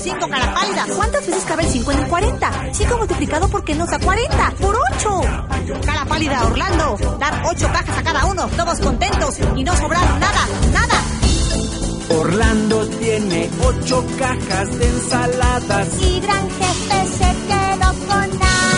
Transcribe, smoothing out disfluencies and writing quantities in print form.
5, cara pálida. ¿Cuántas veces cabe el 5 en el 40? 5 multiplicado por qué nos da 40. ¡Por 8! Cara pálida, Orlando. Dar 8 cajas a cada uno, todos contentos y no sobrar nada, nada. Orlando tiene 8 cajas de ensaladas. Y Gran Jefe se quedó con nada.